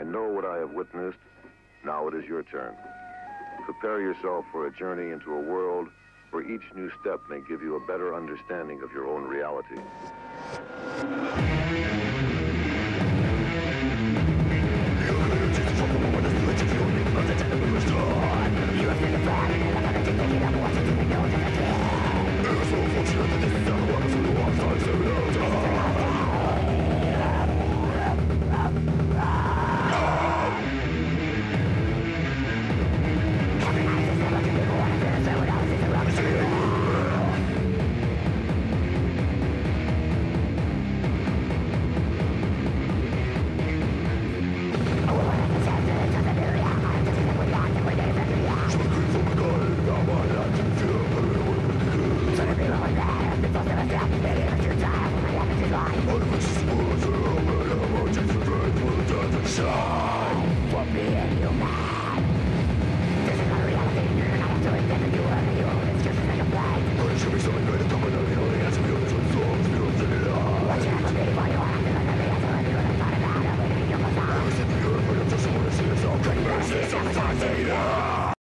I know what I have witnessed. Now it is your turn. Prepare yourself for a journey into a world where each new step may give you a better understanding of your own reality. Yeah.